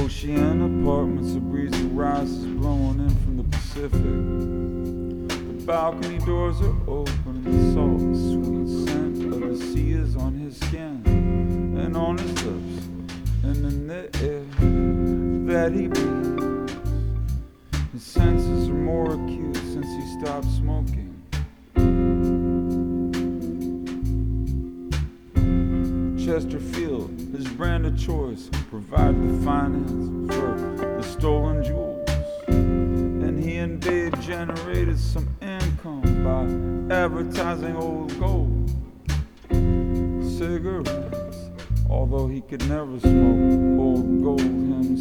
Ocean apartments, a breeze of rises blowing in from the Pacific. The balcony doors are open and the salt, sweet scent of the sea is on his skin and on his lips and in the air that he breathes. His senses are more acute since he stopped smoking. Chesterfield, his brand of choice, provided the finance for the stolen jewels. And he indeed generated some income by advertising old gold. Cigarettes, although he could never smoke old gold himself.